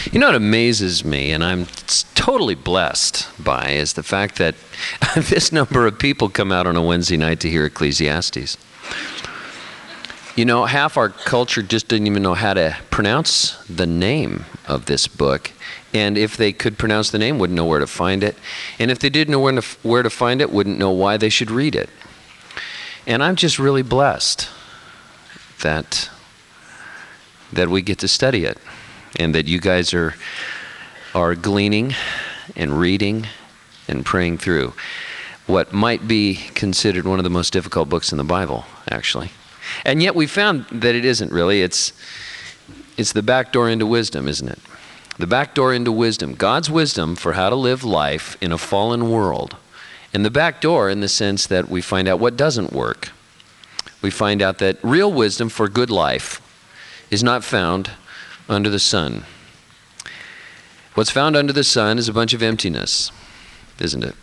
You know what amazes me, and I'm totally blessed by, is the fact that this number of people come out on a Wednesday night to hear Ecclesiastes. You know, half our culture just didn't even know how to pronounce the name of this book. And if they could pronounce the name, wouldn't know where to find it. And if they did know where to find it, wouldn't know why they should read it. And I'm just really blessed that we get to study it, and that you guys are gleaning and reading and praying through what might be considered one of the most difficult books in the Bible, actually. And yet we found that it isn't really. It's the back door into wisdom, isn't it? The back door into wisdom. God's wisdom for how to live life in a fallen world. And the back door in the sense that we find out what doesn't work. We find out that real wisdom for good life is not found under the sun. What's found under the sun is a bunch of emptiness, isn't it?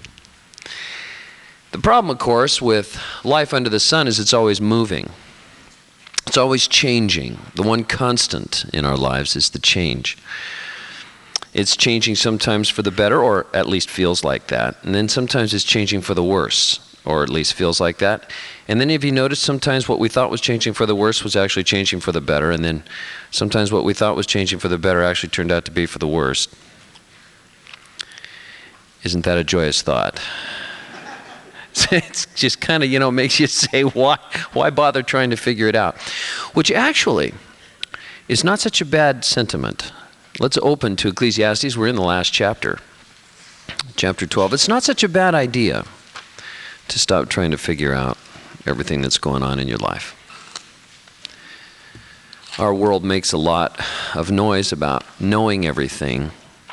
The problem, of course, with life under the sun is it's always moving. It's always changing. The one constant in our lives is the change. It's changing sometimes for the better, or at least feels like that. And then sometimes it's changing for the worse, or at least feels like that. And then if you notice, sometimes what we thought was changing for the worse was actually changing for the better. And then sometimes what we thought was changing for the better actually turned out to be for the worst. Isn't that a joyous thought? It's just kind of, makes you say, why bother trying to figure it out? Which actually is not such a bad sentiment. Let's open to Ecclesiastes. We're in the last chapter, chapter 12. It's not such a bad idea to stop trying to figure out everything that's going on in your life. Our world makes a lot of noise about knowing everything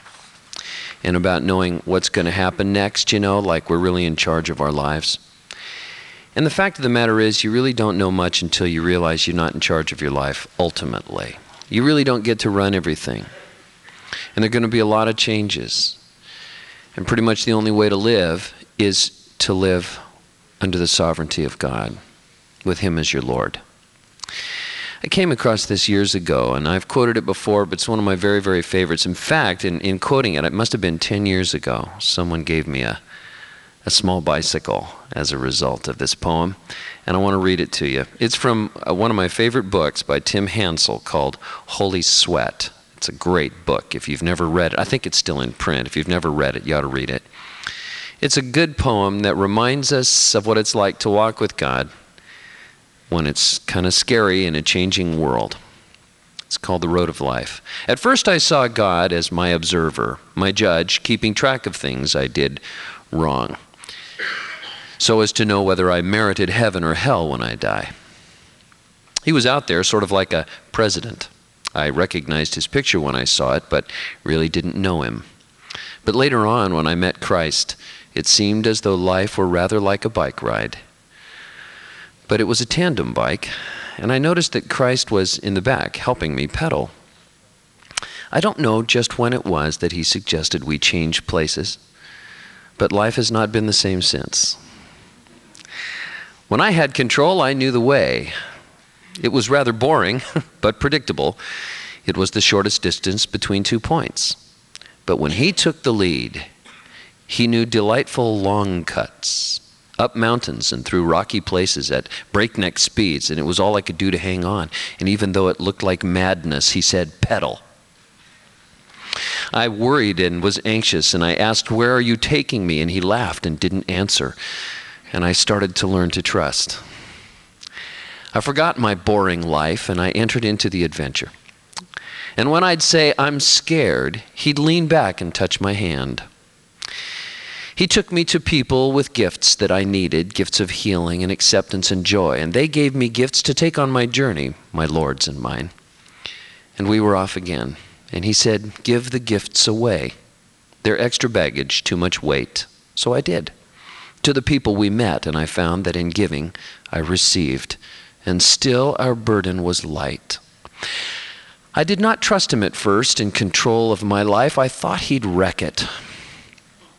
and about knowing what's going to happen next, like we're really in charge of our lives. And the fact of the matter is, you really don't know much until you realize you're not in charge of your life ultimately. You really don't get to run everything. And there are going to be a lot of changes. And pretty much the only way to live is to live under the sovereignty of God, with Him as your Lord. I came across this years ago, and I've quoted it before, but it's one of my very, very favorites. In fact, in quoting it, it must have been 10 years ago, someone gave me a small bicycle as a result of this poem, and I want to read it to you. It's from one of my favorite books by Tim Hansel called Holy Sweat. It's a great book. If you've never read it, I think it's still in print. If you've never read it, you ought to read it. It's a good poem that reminds us of what it's like to walk with God when it's kind of scary in a changing world. It's called The Road of Life. At first I saw God as my observer, my judge, keeping track of things I did wrong, so as to know whether I merited heaven or hell when I die. He was out there sort of like a president. I recognized his picture when I saw it, but really didn't know him. But later on, when I met Christ, it seemed as though life were rather like a bike ride. But it was a tandem bike, and I noticed that Christ was in the back helping me pedal. I don't know just when it was that he suggested we change places, but life has not been the same since. When I had control, I knew the way. It was rather boring, but predictable. It was the shortest distance between 2 points. But when he took the lead, he knew delightful long cuts, up mountains and through rocky places at breakneck speeds, and it was all I could do to hang on. And even though it looked like madness, he said, pedal. I worried and was anxious, and I asked, where are you taking me? And he laughed and didn't answer. And I started to learn to trust. I forgot my boring life, and I entered into the adventure. And when I'd say, I'm scared, he'd lean back and touch my hand. He took me to people with gifts that I needed, gifts of healing and acceptance and joy, and they gave me gifts to take on my journey, my Lord's and mine. And we were off again. And he said, give the gifts away. They're extra baggage, too much weight. So I did. To the people we met, and I found that in giving, I received. And still our burden was light. I did not trust him at first in control of my life. I thought he'd wreck it.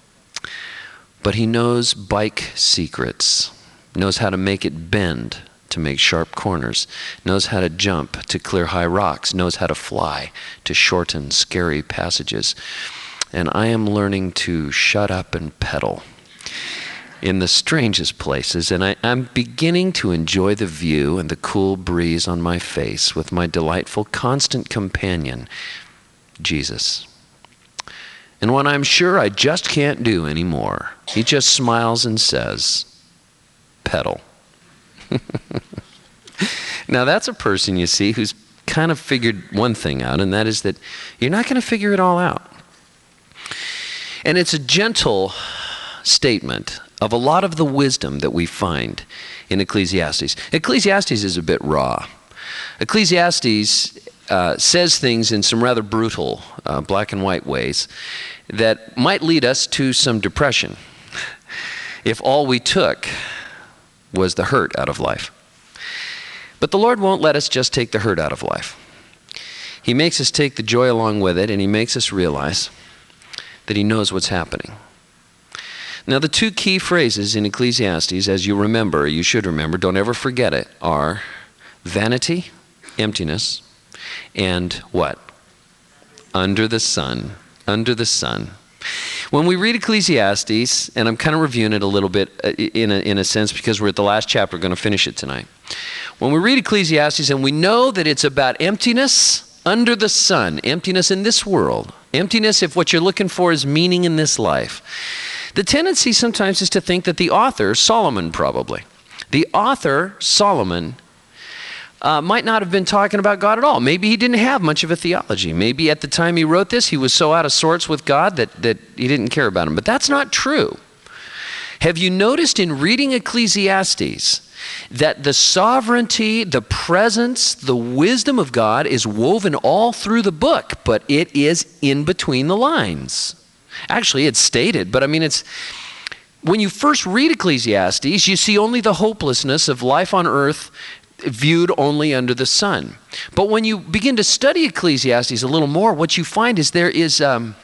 But he knows bike secrets, knows how to make it bend to make sharp corners, knows how to jump to clear high rocks, knows how to fly to shorten scary passages. And I am learning to shut up and pedal in the strangest places, and I'm beginning to enjoy the view and the cool breeze on my face with my delightful constant companion, Jesus. And when I'm sure I just can't do anymore, he just smiles and says, pedal. Now that's a person, you see, who's kind of figured one thing out, and that is that you're not going to figure it all out. And it's a gentle statement of a lot of the wisdom that we find in Ecclesiastes. Ecclesiastes is a bit raw. Ecclesiastes says things in some rather brutal black and white ways that might lead us to some depression if all we took was the hurt out of life. But the Lord won't let us just take the hurt out of life. He makes us take the joy along with it, and he makes us realize that he knows what's happening. Now, the two key phrases in Ecclesiastes, as you remember, you should remember, don't ever forget it, are vanity, emptiness, and what? Under the sun. Under the sun. When we read Ecclesiastes, and I'm kind of reviewing it a little bit in a sense because we're at the last chapter, we're going to finish it tonight. When we read Ecclesiastes and we know that it's about emptiness under the sun, emptiness in this world, emptiness if what you're looking for is meaning in this life, the tendency sometimes is to think that the author, Solomon probably, the author, Solomon, might not have been talking about God at all. Maybe he didn't have much of a theology. Maybe at the time he wrote this, he was so out of sorts with God that he didn't care about him. But that's not true. Have you noticed in reading Ecclesiastes that the sovereignty, the presence, the wisdom of God is woven all through the book, but it is in between the lines? Actually, it's stated, but I mean, when you first read Ecclesiastes, you see only the hopelessness of life on earth viewed only under the sun. But when you begin to study Ecclesiastes a little more, what you find is there's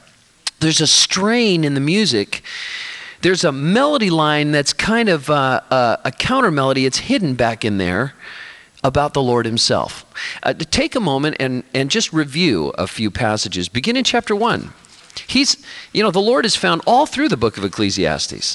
a strain in the music. There's a melody line that's kind of a counter melody. It's hidden back in there about the Lord himself. Take a moment and just review a few passages. Begin in chapter 1. The Lord is found all through the book of Ecclesiastes.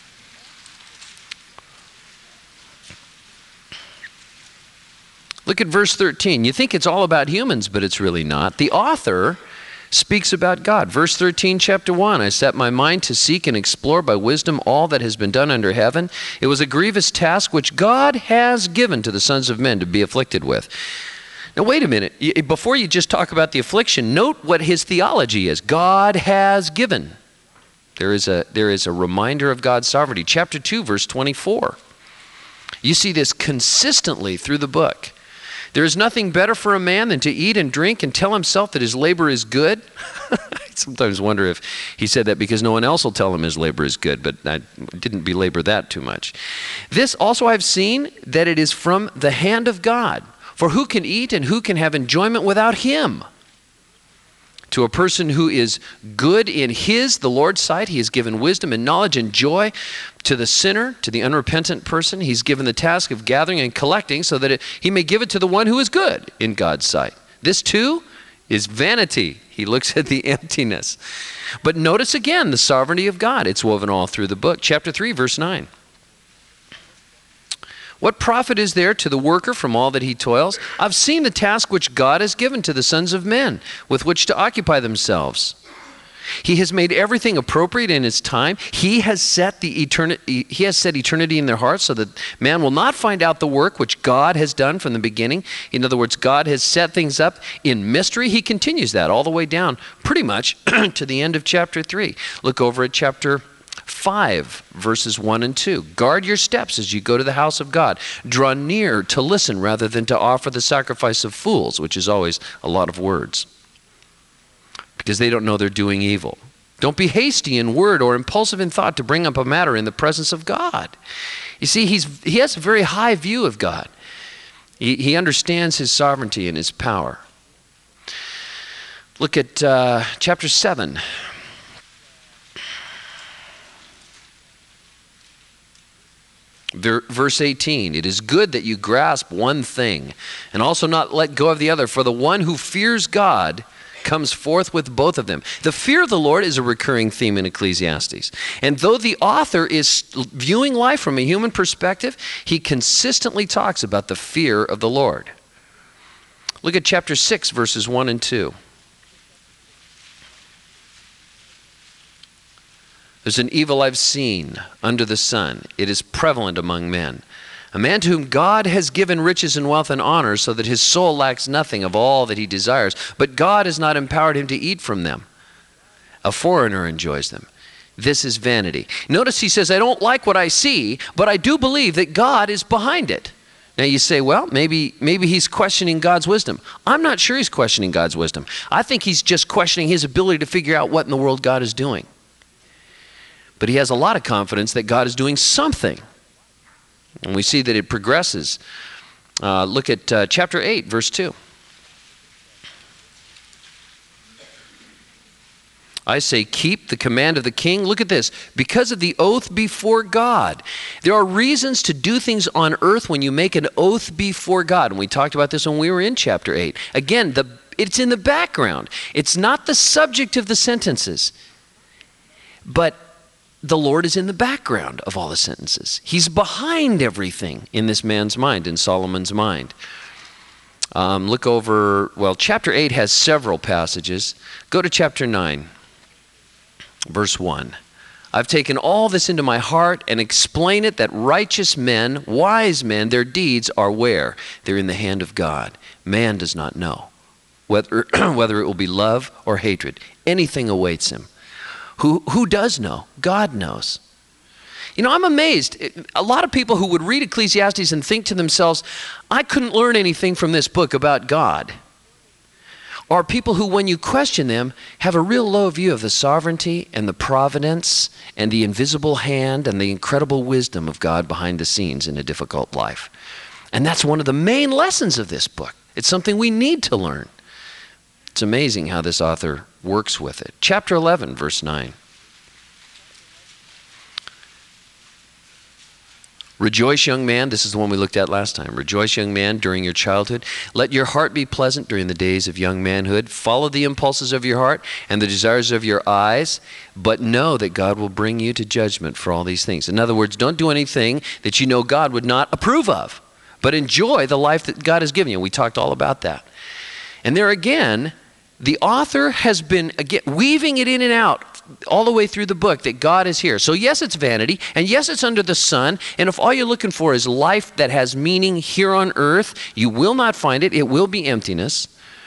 Look at verse 13. You think it's all about humans, but it's really not. The author speaks about God. Verse 13, chapter 1, I set my mind to seek and explore by wisdom all that has been done under heaven. It was a grievous task which God has given to the sons of men to be afflicted with. Now wait a minute. Before you just talk about the affliction, note what his theology is. God has given. There is a reminder of God's sovereignty. Chapter 2, verse 24. You see this consistently through the book. There is nothing better for a man than to eat and drink and tell himself that his labor is good. I sometimes wonder if he said that because no one else will tell him his labor is good, but I didn't belabor that too much. This also I've seen that it is from the hand of God. For who can eat and who can have enjoyment without him? To a person who is good in the Lord's sight, he has given wisdom and knowledge and joy. To the sinner, to the unrepentant person, he's given the task of gathering and collecting so that he may give it to the one who is good in God's sight. This too is vanity. He looks at the emptiness. But notice again the sovereignty of God. It's woven all through the book. Chapter 3, verse 9. What profit is there to the worker from all that he toils? I've seen the task which God has given to the sons of men with which to occupy themselves. He has made everything appropriate in its time. He has set eternity in their hearts so that man will not find out the work which God has done from the beginning. In other words, God has set things up in mystery. He continues that all the way down pretty much to the end of chapter 3. Look over at chapter 5, verses 1 and 2. Guard your steps as you go to the house of God. Draw near to listen rather than to offer the sacrifice of fools, which is always a lot of words, because they don't know they're doing evil. Don't be hasty in word or impulsive in thought to bring up a matter in the presence of God. You see, he has a very high view of God. He understands his sovereignty and his power. Look at chapter 7. Verse 18, it is good that you grasp one thing and also not let go of the other, for the one who fears God comes forth with both of them. The fear of the Lord is a recurring theme in Ecclesiastes. And though the author is viewing life from a human perspective, he consistently talks about the fear of the Lord. Look at chapter 6, verses 1 and 2. There's an evil I've seen under the sun. It is prevalent among men. A man to whom God has given riches and wealth and honor, so that his soul lacks nothing of all that he desires. But God has not empowered him to eat from them. A foreigner enjoys them. This is vanity. Notice he says, I don't like what I see, but I do believe that God is behind it. Now you say, well, maybe he's questioning God's wisdom. I'm not sure he's questioning God's wisdom. I think he's just questioning his ability to figure out what in the world God is doing. But he has a lot of confidence that God is doing something. And we see that it progresses. Look at chapter 8, verse 2. I say, keep the command of the king. Look at this. Because of the oath before God. There are reasons to do things on earth when you make an oath before God. And we talked about this when we were in chapter 8. Again, it's in the background. It's not the subject of the sentences. But the Lord is in the background of all the sentences. He's behind everything in this man's mind, in Solomon's mind. Look over, chapter 8 has several passages. Go to chapter 9, verse 1. I've taken all this into my heart and explain it that righteous men, wise men, their deeds are where? They're in the hand of God. Man does not know whether it will be love or hatred. Anything awaits him. Who does know? God knows. You know, I'm amazed. A lot of people who would read Ecclesiastes and think to themselves, I couldn't learn anything from this book about God, are people who, when you question them, have a real low view of the sovereignty and the providence and the invisible hand and the incredible wisdom of God behind the scenes in a difficult life. And that's one of the main lessons of this book. It's something we need to learn. It's amazing how this author works with it. Chapter 11, verse 9. Rejoice, young man. This is the one we looked at last time. Rejoice, young man, during your childhood. Let your heart be pleasant during the days of young manhood. Follow the impulses of your heart and the desires of your eyes, but know that God will bring you to judgment for all these things. In other words, don't do anything that you know God would not approve of, but enjoy the life that God has given you. We talked all about that. And there again, the author has been weaving it in and out all the way through the book that God is here. So yes, it's vanity, and yes, it's under the sun, and if all you're looking for is life that has meaning here on earth, you will not find it. It will be emptiness.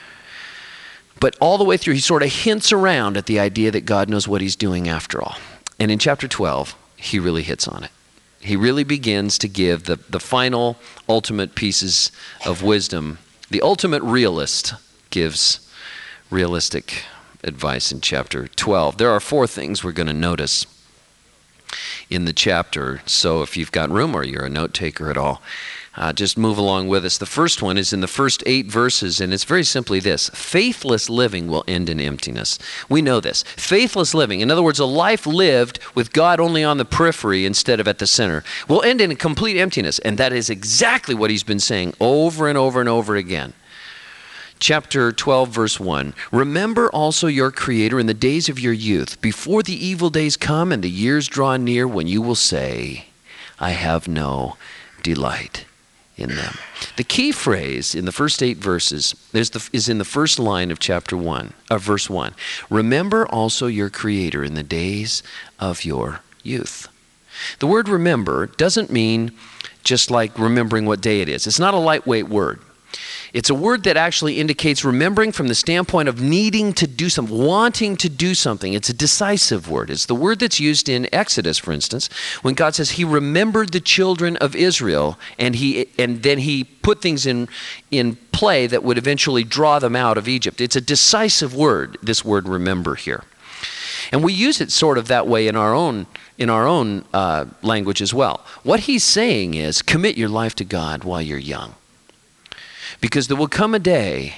But all the way through, he sort of hints around at the idea that God knows what he's doing after all. And in chapter 12, he really hits on it. He really begins to give the final, ultimate pieces of wisdom. The ultimate realist gives realistic advice in chapter 12. There are 4 things we're going to notice in the chapter. So if you've got room or you're a note taker at all, just move along with us. The first one is in the first 8 verses, and it's very simply this. Faithless living will end in emptiness. We know this. Faithless living, in other words, a life lived with God only on the periphery instead of at the center, will end in complete emptiness. And that is exactly what he's been saying over and over and over again. Chapter 12, verse 1. Remember also your Creator in the days of your youth, before the evil days come and the years draw near when you will say, I have no delight in them. The key phrase in the first 8 verses is in the first line of chapter 1, verse 1. Remember also your Creator in the days of your youth. The word remember doesn't mean just like remembering what day it is. It's not a lightweight word. It's a word that actually indicates remembering from the standpoint of needing to do something, wanting to do something. It's a decisive word. It's the word that's used in Exodus, for instance, when God says he remembered the children of Israel and then he put things in play that would eventually draw them out of Egypt. It's a decisive word, this word remember here. And we use it sort of that way in our own language as well. What he's saying is commit your life to God while you're young. Because there will come a day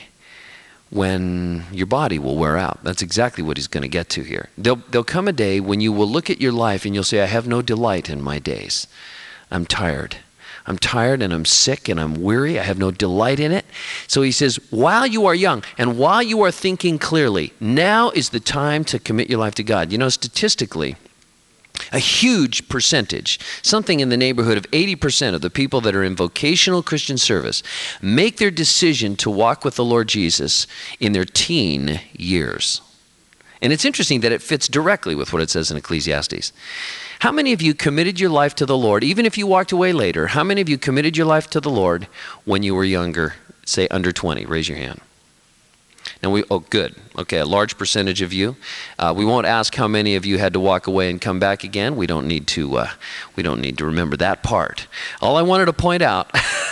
when your body will wear out. That's exactly what he's going to get to here. There'll come a day when you will look at your life and you'll say, I have no delight in my days. I'm tired. I'm tired and I'm sick and I'm weary. I have no delight in it. So he says, while you are young and while you are thinking clearly, now is the time to commit your life to God. You know, statistically, a huge percentage, something in the neighborhood of 80% of the people that are in vocational Christian service make their decision to walk with the Lord Jesus in their teen years. And it's interesting that it fits directly with what it says in Ecclesiastes. How many of you committed your life to the Lord, even if you walked away later, how many of you committed your life to the Lord when you were younger, say under 20? Raise your hand. Now good. Okay, a large percentage of you. We won't ask how many of you had to walk away and come back again. We don't need to remember that part. All I wanted to point out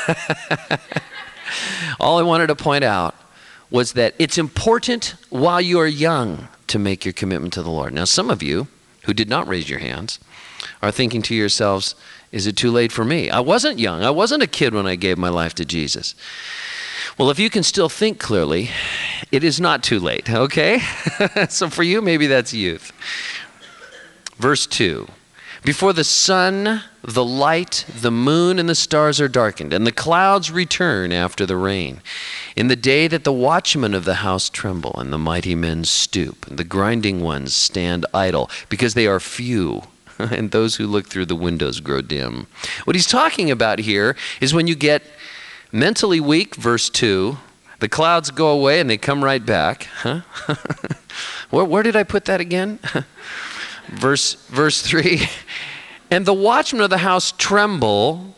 was that it's important while you are young to make your commitment to the Lord. Now, some of you who did not raise your hands are thinking to yourselves, is it too late for me? I wasn't young. I wasn't a kid when I gave my life to Jesus. Well, if you can still think clearly, it is not too late, okay? So for you, maybe that's youth. Verse 2. Before the sun, the light, the moon, and the stars are darkened, and the clouds return after the rain. In the day that the watchmen of the house tremble, and the mighty men stoop, and the grinding ones stand idle, because they are few, and those who look through the windows grow dim. What he's talking about here is when you get mentally weak, verse 2, the clouds go away and they come right back. Huh? Where did I put that again? Verse 3, and the watchmen of the house tremble.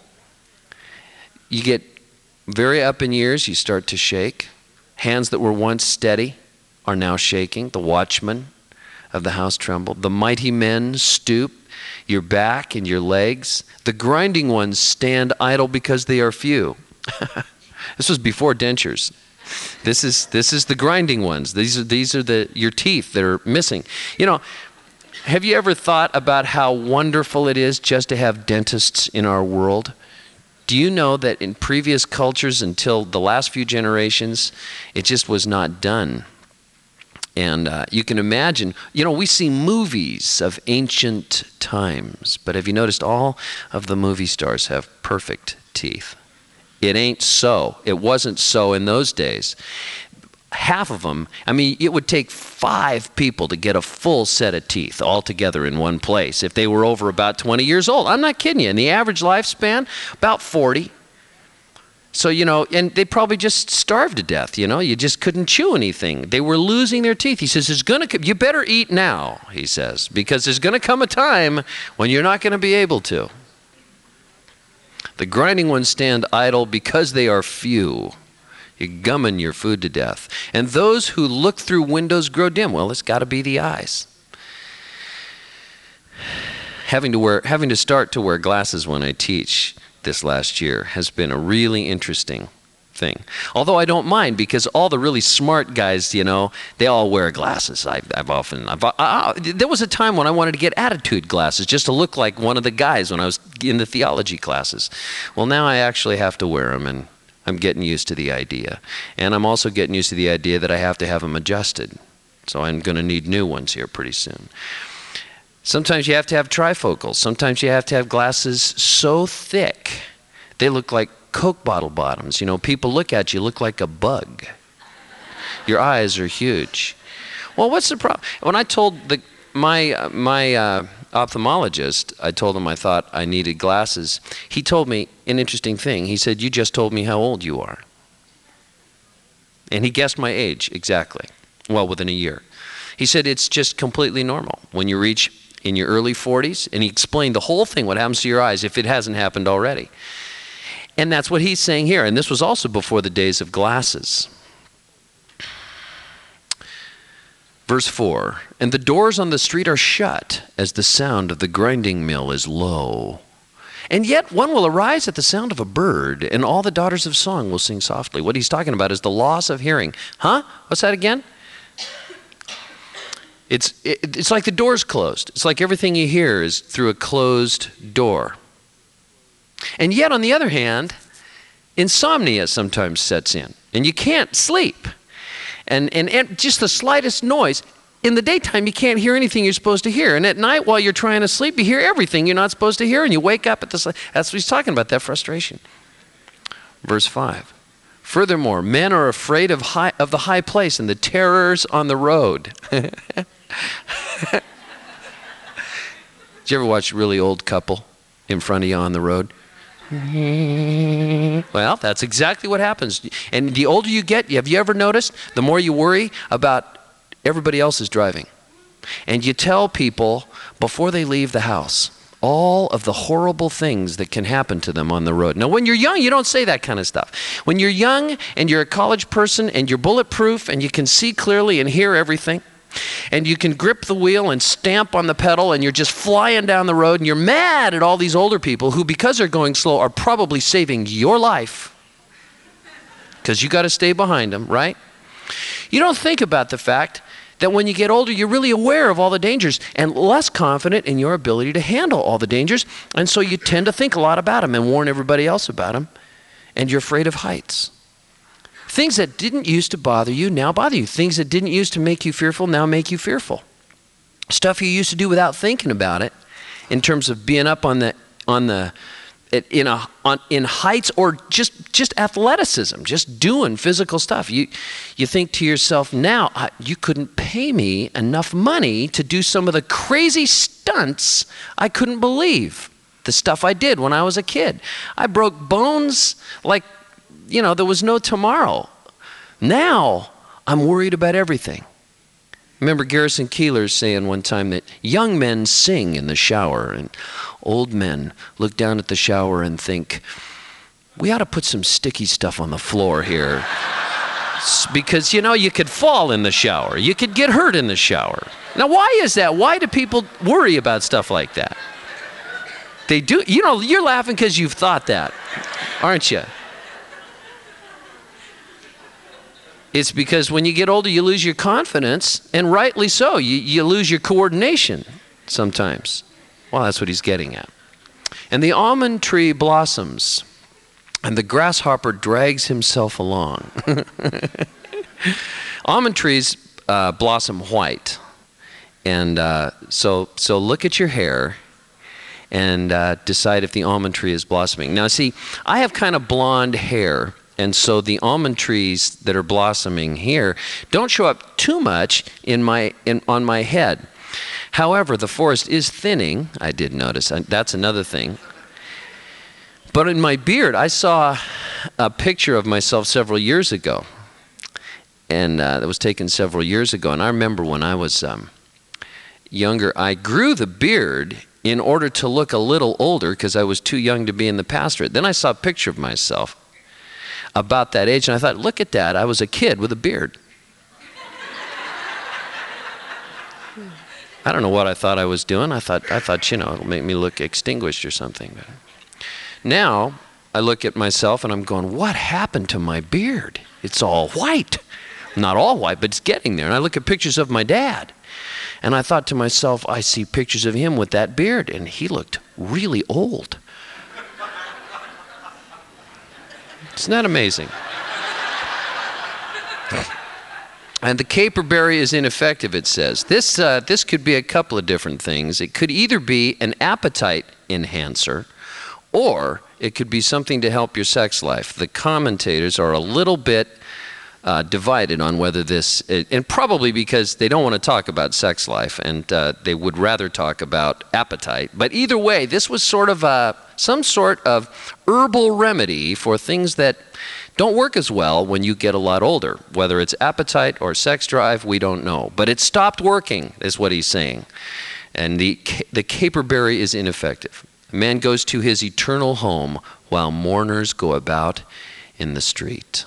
You get very up in years, you start to shake. Hands that were once steady are now shaking. The watchmen of the house tremble. The mighty men stoop, your back and your legs. The grinding ones stand idle because they are few. This was before dentures. This is the grinding ones. These are your teeth that are missing. You know, have you ever thought about how wonderful it is just to have dentists in our world? Do you know that in previous cultures until the last few generations, it just was not done? And you can imagine, you know, we see movies of ancient times, but have you noticed all of the movie stars have perfect teeth? It ain't so. It wasn't so in those days. Half of them, I mean, it would take 5 people to get a full set of teeth all together in one place if they were over about 20 years old. I'm not kidding you. And the average lifespan, about 40. So, you know, and they probably just starved to death, you know. You just couldn't chew anything. They were losing their teeth. He says, you better eat now, he says, because there's going to come a time when you're not going to be able to. The grinding ones stand idle because they are few. You're gumming your food to death. And those who look through windows grow dim. Well, it's got to be the eyes. Having to start to wear glasses when I teach this last year has been a really interesting thing. Although I don't mind, because all the really smart guys, you know, they all wear glasses. There was a time when I wanted to get attitude glasses just to look like one of the guys when I was in the theology classes. Well, now I actually have to wear them, and I'm getting used to the idea. And I'm also getting used to the idea that I have to have them adjusted. So I'm going to need new ones here pretty soon. Sometimes you have to have trifocals. Sometimes you have to have glasses so thick they look like Coke bottle bottoms. You know, people look at you, look like a bug. Your eyes are huge. Well, what's the problem? When I told my ophthalmologist, I told him I thought I needed glasses. He told me an interesting thing. He said, "You just told me how old you are." And he guessed my age exactly. Well, within a year. He said, it's just completely normal when you reach in your early 40s. And he explained the whole thing, what happens to your eyes if it hasn't happened already. And that's what he's saying here. And this was also before the days of glasses. Verse 4, and the doors on the street are shut as the sound of the grinding mill is low. And yet one will arise at the sound of a bird, and all the daughters of song will sing softly. What he's talking about is the loss of hearing. Huh? What's that again? It's like the door's closed. It's like everything you hear is through a closed door. And yet, on the other hand, insomnia sometimes sets in, and you can't sleep. And just the slightest noise, in the daytime, you can't hear anything you're supposed to hear. And at night, while you're trying to sleep, you hear everything you're not supposed to hear. And you wake up at the... That's what he's talking about, that frustration. Verse 5. Furthermore, men are afraid of the high place and the terrors on the road. Did you ever watch a really old couple in front of you on the road? Well, that's exactly what happens. And the older you get, have you ever noticed, the more you worry about everybody else is driving. And you tell people before they leave the house all of the horrible things that can happen to them on the road. Now, when you're young, you don't say that kind of stuff. When you're young and you're a college person and you're bulletproof and you can see clearly and hear everything, and you can grip the wheel and stamp on the pedal and you're just flying down the road and you're mad at all these older people who, because they're going slow, are probably saving your life because you got to stay behind them, right? You don't think about the fact that when you get older, you're really aware of all the dangers and less confident in your ability to handle all the dangers. And so you tend to think a lot about them and warn everybody else about them. And you're afraid of heights. Things that didn't used to bother you now bother you. Things that didn't used to make you fearful now make you fearful. Stuff you used to do without thinking about it, in terms of being up in heights or just athleticism, just doing physical stuff. You think to yourself, now you couldn't pay me enough money to do some of the crazy stunts I couldn't believe. The stuff I did when I was a kid. I broke bones like, there was no tomorrow. Now I'm worried about everything. Remember Garrison Keillor saying one time that young men sing in the shower and old men look down at the shower and think, we ought to put some sticky stuff on the floor here. Because, you could fall in the shower. You could get hurt in the shower. Now, why is that? Why do people worry about stuff like that? They do. You're laughing because you've thought that, aren't you? It's because when you get older, you lose your confidence, and rightly so. You lose your coordination sometimes. Well, that's what he's getting at. And the almond tree blossoms, and the grasshopper drags himself along. Almond trees blossom white. And so look at your hair and decide if the almond tree is blossoming. Now, see, I have kind of blonde hair. And so the almond trees that are blossoming here don't show up too much on my head. However, the forest is thinning. I did notice. That's another thing. But in my beard, I saw a picture of myself several years ago. And that was taken several years ago. And I remember when I was younger, I grew the beard in order to look a little older because I was too young to be in the pastorate. Then I saw a picture of myself about that age, and I thought, look at that, I was a kid with a beard. I don't know what I thought I was doing. I thought, it'll make me look extinguished or something. But now, I look at myself and I'm going, what happened to my beard? It's all white. Not all white, but it's getting there. And I look at pictures of my dad, and I thought to myself, I see pictures of him with that beard, and he looked really old. Isn't that amazing? And the caperberry is ineffective, it says. This could be a couple of different things. It could either be an appetite enhancer, or it could be something to help your sex life. The commentators are a little bit divided on whether this, and probably because they don't want to talk about sex life, and they would rather talk about appetite. But either way, this was sort of some sort of herbal remedy for things that don't work as well when you get a lot older. Whether it's appetite or sex drive, we don't know. But it stopped working, is what he's saying. And the caperberry is ineffective. A man goes to his eternal home while mourners go about in the street.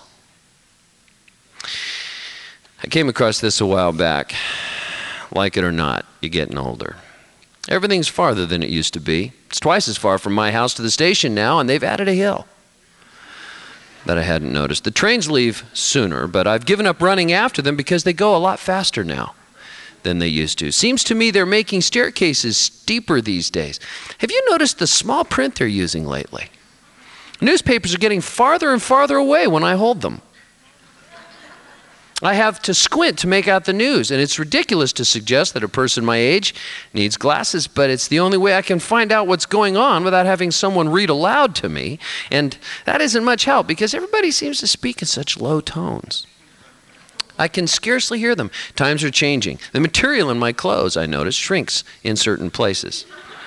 I came across this a while back. Like it or not, you're getting older. Everything's farther than it used to be. It's twice as far from my house to the station now, and they've added a hill that I hadn't noticed. The trains leave sooner, but I've given up running after them because they go a lot faster now than they used to. Seems to me they're making staircases steeper these days. Have you noticed the small print they're using lately? Newspapers are getting farther and farther away when I hold them. I have to squint to make out the news, and it's ridiculous to suggest that a person my age needs glasses, but it's the only way I can find out what's going on without having someone read aloud to me, and that isn't much help because everybody seems to speak in such low tones. I can scarcely hear them. Times are changing. The material in my clothes, I notice, shrinks in certain places.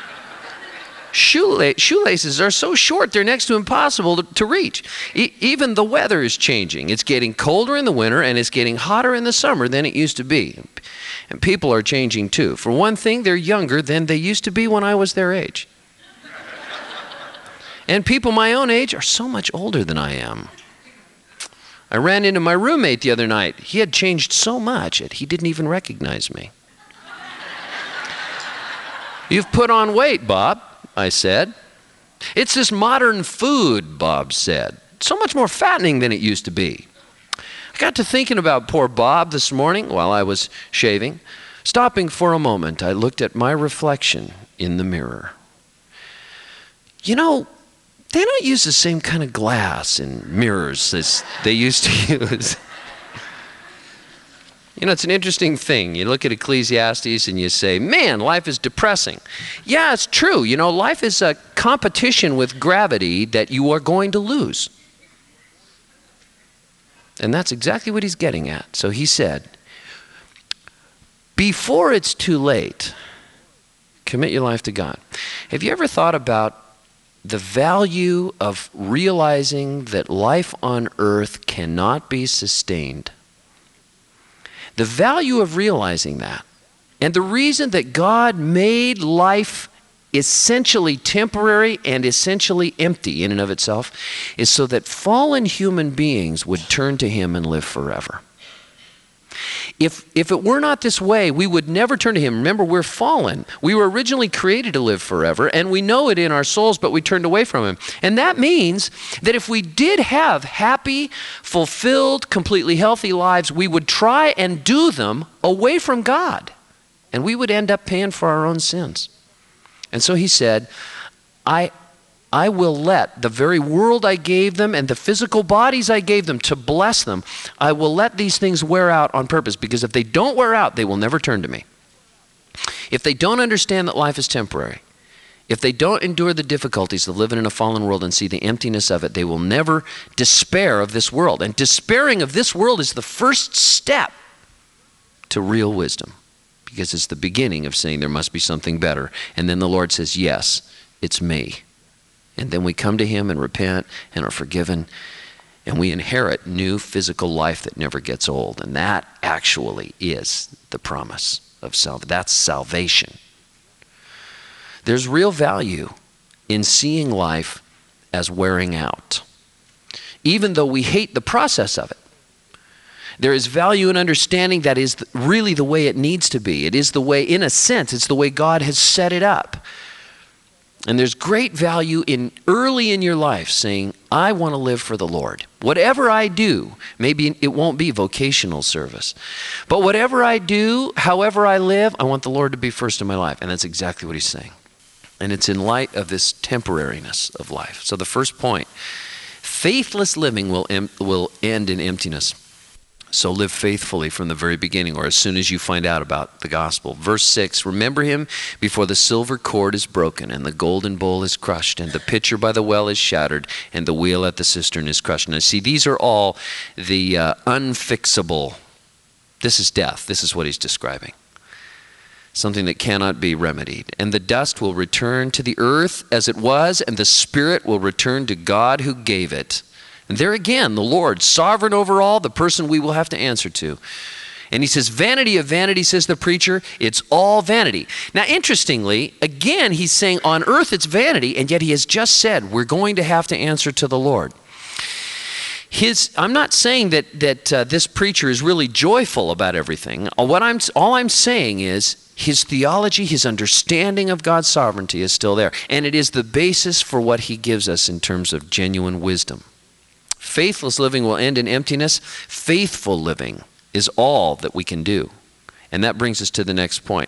Shoelaces are so short they're next to impossible to reach. Even the weather is changing. It's getting colder in the winter and it's getting hotter in the summer than it used to be. And people are changing too. For one thing, they're younger than they used to be when I was their age. And people my own age are so much older than I am. I ran into my roommate the other night. He had changed so much that he didn't even recognize me. "You've put on weight, Bob," I said. "It's this modern food," Bob said. "So much more fattening than it used to be." I got to thinking about poor Bob this morning while I was shaving. Stopping for a moment, I looked at my reflection in the mirror. You know, they don't use the same kind of glass in mirrors as they used to use. You know, it's an interesting thing. You look at Ecclesiastes and you say, man, life is depressing. Yeah, it's true. You know, life is a competition with gravity that you are going to lose. And that's exactly what he's getting at. So he said, before it's too late, commit your life to God. Have you ever thought about the value of realizing that life on earth cannot be sustained? The value of realizing that, and the reason that God made life essentially temporary and essentially empty in and of itself, is so that fallen human beings would turn to Him and live forever. If it were not this way, we would never turn to Him. Remember, we're fallen. We were originally created to live forever, and we know it in our souls, but we turned away from Him. And that means that if we did have happy, fulfilled, completely healthy lives, we would try and do them away from God, and we would end up paying for our own sins. And so He said, I will let the very world I gave them and the physical bodies I gave them to bless them, I will let these things wear out on purpose, because if they don't wear out, they will never turn to me. If they don't understand that life is temporary, if they don't endure the difficulties of living in a fallen world and see the emptiness of it, they will never despair of this world. And despairing of this world is the first step to real wisdom, because it's the beginning of saying there must be something better. And then the Lord says, yes, it's me. And then we come to Him and repent and are forgiven, and we inherit new physical life that never gets old. And that actually is the promise of salvation. That's salvation. There's real value in seeing life as wearing out, even though we hate the process of it. There is value in understanding that is really the way it needs to be. It is the way, in a sense, it's the way God has set it up. And there's great value in early in your life saying, I want to live for the Lord. Whatever I do, maybe it won't be vocational service, but whatever I do, however I live, I want the Lord to be first in my life. And that's exactly what He's saying. And it's in light of this temporariness of life. So the first point, faithless living will end in emptiness. So live faithfully from the very beginning, or as soon as you find out about the gospel. Verse 6, remember Him before the silver cord is broken and the golden bowl is crushed and the pitcher by the well is shattered and the wheel at the cistern is crushed. Now see, these are all the unfixable. This is death. This is what he's describing. Something that cannot be remedied. And the dust will return to the earth as it was, and the spirit will return to God who gave it. And there again, the Lord, sovereign over all, the person we will have to answer to. And he says, vanity of vanity, says the preacher, it's all vanity. Now, interestingly, again, he's saying on earth it's vanity, and yet he has just said we're going to have to answer to the Lord. I'm not saying that this preacher is really joyful about everything. All I'm saying is his theology, his understanding of God's sovereignty is still there. And it is the basis for what he gives us in terms of genuine wisdom. Faithless living will end in emptiness. Faithful living is all that we can do. And that brings us to the next point.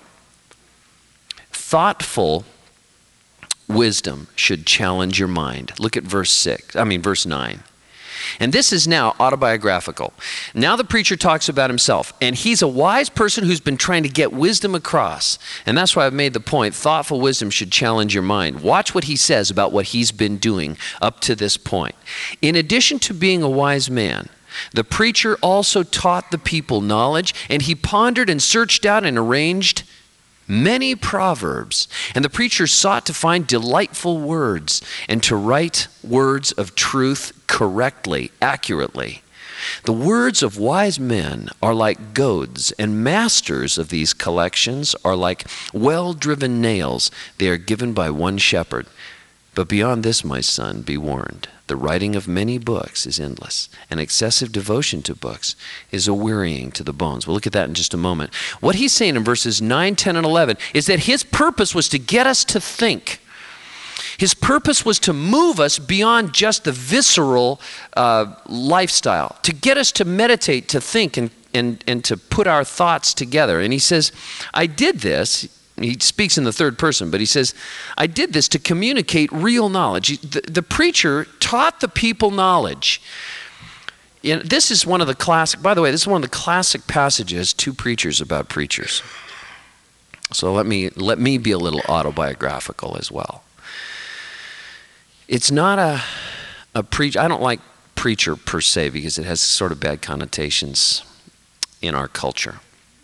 Thoughtful wisdom should challenge your mind. Look at verse 9. And this is now autobiographical. Now the preacher talks about himself, and he's a wise person who's been trying to get wisdom across. And that's why I've made the point, thoughtful wisdom should challenge your mind. Watch what he says about what he's been doing up to this point. In addition to being a wise man, the preacher also taught the people knowledge, and he pondered and searched out and arranged many proverbs. And the preacher sought to find delightful words and to write words of truth correctly, accurately. The words of wise men are like goads, and masters of these collections are like well-driven nails. They are given by one shepherd. But beyond this, my son, be warned. The writing of many books is endless, and excessive devotion to books is a wearying to the bones. We'll look at that in just a moment. What he's saying in verses 9, 10, and 11 is that his purpose was to get us to think. His purpose was to move us beyond just the visceral lifestyle, to get us to meditate, to think, and to put our thoughts together. And he says, I did this. He speaks in the third person, but he says, I did this to communicate real knowledge. The preacher taught the people knowledge. And this is one of the classic, by the way, this is one of the classic passages to preachers about preachers. So let me be a little autobiographical as well. It's not a preacher, I don't like preacher per se because it has sort of bad connotations in our culture.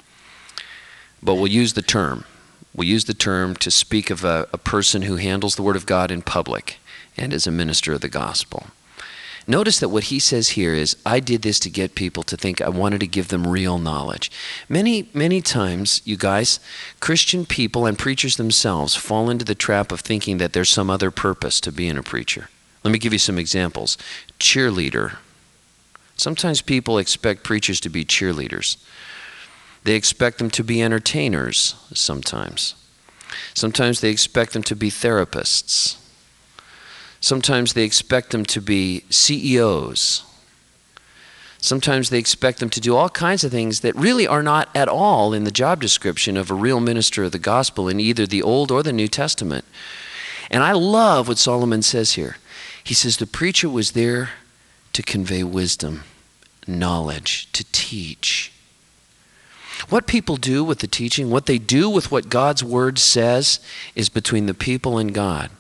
But we'll use the term. We use the term to speak of a person who handles the Word of God in public and is a minister of the gospel. Notice that what he says here is, I did this to get people to think. I wanted to give them real knowledge. Many times, you guys, Christian people and preachers themselves fall into the trap of thinking that there's some other purpose to being a preacher. Let me give you some examples. Cheerleader. Sometimes people expect preachers to be cheerleaders. They expect them to be entertainers sometimes. Sometimes they expect them to be therapists. Sometimes they expect them to be CEOs. Sometimes they expect them to do all kinds of things that really are not at all in the job description of a real minister of the gospel in either the Old or the New Testament. And I love what Solomon says here. He says the preacher was there to convey wisdom, knowledge, to teach. What people do with the teaching, what they do with what God's word says, is between the people and God.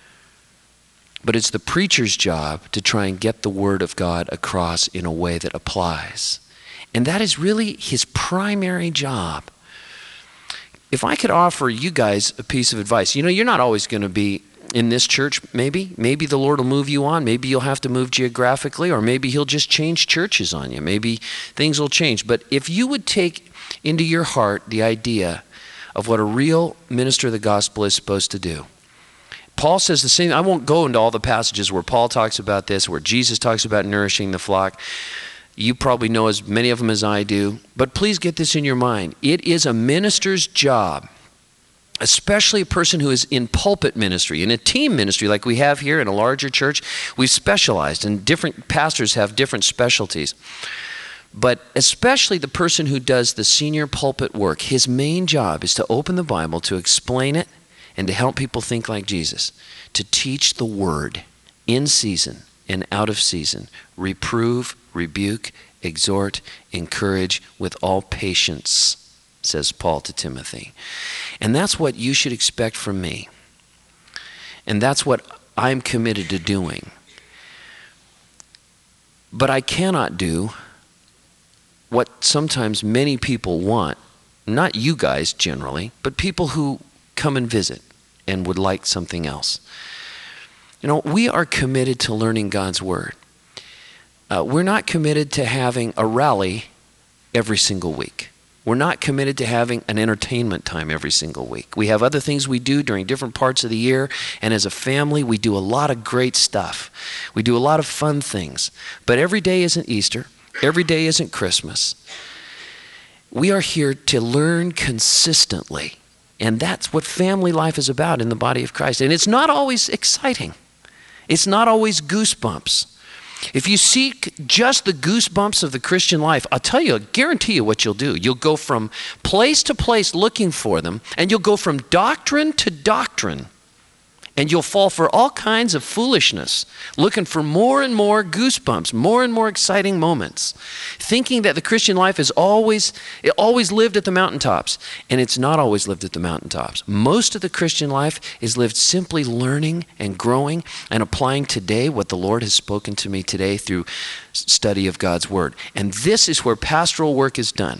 But it's the preacher's job to try and get the word of God across in a way that applies. And that is really his primary job. If I could offer you guys a piece of advice, you're not always going to be in this church, maybe the Lord will move you on. Maybe you'll have to move geographically, or maybe he'll just change churches on you. Maybe things will change. But if you would take into your heart the idea of what a real minister of the gospel is supposed to do. Paul says the same. I won't go into all the passages where Paul talks about this, where Jesus talks about nourishing the flock. You probably know as many of them as I do. But please get this in your mind. It is a minister's job, especially a person who is in pulpit ministry, in a team ministry like we have here in a larger church. We've specialized, and different pastors have different specialties. But especially the person who does the senior pulpit work, his main job is to open the Bible, to explain it, and to help people think like Jesus, to teach the word in season and out of season, reprove, rebuke, exhort, encourage with all patience, says Paul to Timothy. And that's what you should expect from me. And that's what I'm committed to doing. But I cannot do what sometimes many people want, not you guys generally, but people who come and visit and would like something else. We are committed to learning God's word. We're not committed to having a rally every single week. We're not committed to having an entertainment time every single week. We have other things we do during different parts of the year, and as a family, we do a lot of great stuff. We do a lot of fun things. But every day isn't Easter. Every day isn't Christmas. We are here to learn consistently. And that's what family life is about in the body of Christ. And it's not always exciting. It's not always goosebumps. If you seek just the goosebumps of the Christian life, I'll tell you, I guarantee you what you'll do. You'll go from place to place looking for them, and you'll go from doctrine to doctrine. And you'll fall for all kinds of foolishness, looking for more and more goosebumps, more and more exciting moments, thinking that the Christian life is always lived at the mountaintops. And it's not always lived at the mountaintops. Most of the Christian life is lived simply learning and growing and applying today what the Lord has spoken to me today through study of God's Word. And this is where pastoral work is done.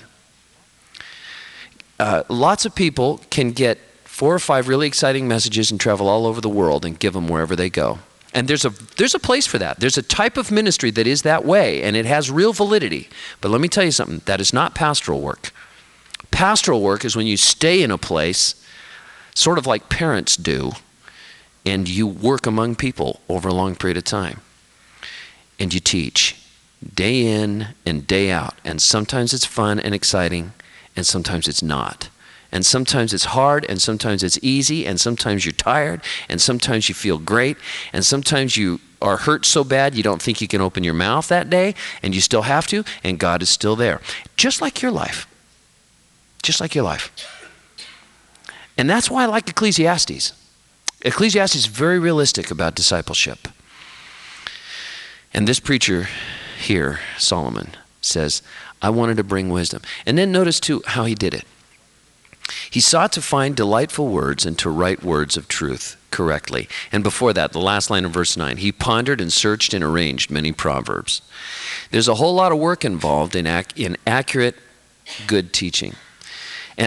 Lots of people can get 4 or 5 really exciting messages and travel all over the world and give them wherever they go. And there's a place for that. There's a type of ministry that is that way, and it has real validity. But let me tell you something, that is not pastoral work. Pastoral work is when you stay in a place, sort of like parents do, and you work among people over a long period of time. And you teach day in and day out. And sometimes it's fun and exciting, and sometimes it's not. And sometimes it's hard, and sometimes it's easy, and sometimes you're tired, and sometimes you feel great, and sometimes you are hurt so bad you don't think you can open your mouth that day, and you still have to, and God is still there. Just like your life. Just like your life. And that's why I like Ecclesiastes. Ecclesiastes is very realistic about discipleship. And this preacher here, Solomon, says, I wanted to bring wisdom. And then notice too how he did it. He sought to find delightful words and to write words of truth correctly. And before that, the last line of verse 9, he pondered and searched and arranged many proverbs. There's a whole lot of work involved in accurate, good teaching. And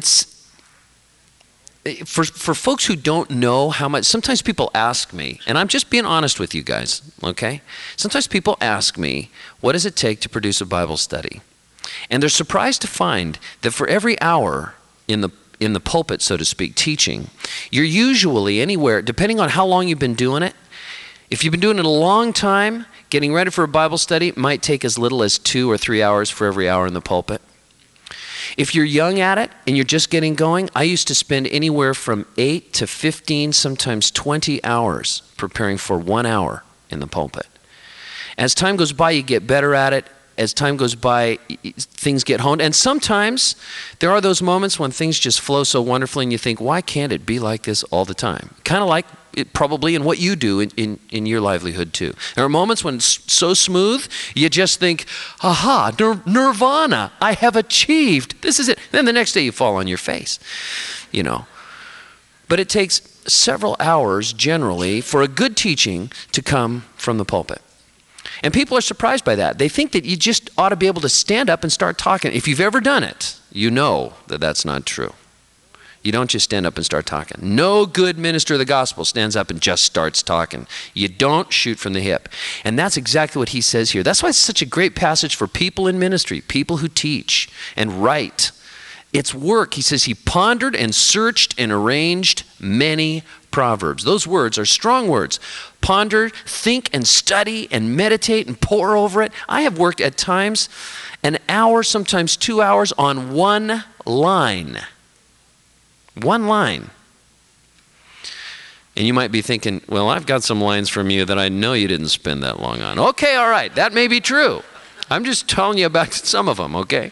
for folks who don't know how much, sometimes people ask me, and I'm just being honest with you guys, okay? Sometimes people ask me, what does it take to produce a Bible study? And they're surprised to find that for every hour in the pulpit, so to speak, teaching, you're usually anywhere, depending on how long you've been doing it. If you've been doing it a long time, getting ready for a Bible study might take as little as 2 or 3 hours for every hour in the pulpit. If you're young at it and you're just getting going, I used to spend anywhere from 8 to 15, sometimes 20 hours preparing for 1 hour in the pulpit. As time goes by, you get better at it. As time goes by, things get honed. And sometimes there are those moments when things just flow so wonderfully and you think, why can't it be like this all the time? Kind of like it probably in what you do in your livelihood too. There are moments when it's so smooth, you just think, aha, nirvana, I have achieved. This is it. Then the next day you fall on your face, you know. But it takes several hours generally for a good teaching to come from the pulpit. And people are surprised by that. They think that you just ought to be able to stand up and start talking. If you've ever done it, you know that that's not true. You don't just stand up and start talking. No good minister of the gospel stands up and just starts talking. You don't shoot from the hip. And that's exactly what he says here. That's why it's such a great passage for people in ministry, people who teach and write. It's work. He says he pondered and searched and arranged many proverbs. Those words are strong words. Ponder, think and study and meditate and pore over it. I have worked at times an hour, sometimes 2 hours on one line. One line. And you might be thinking, well, I've got some lines from you that I know you didn't spend that long on. Okay, all right, that may be true. I'm just telling you about some of them, okay?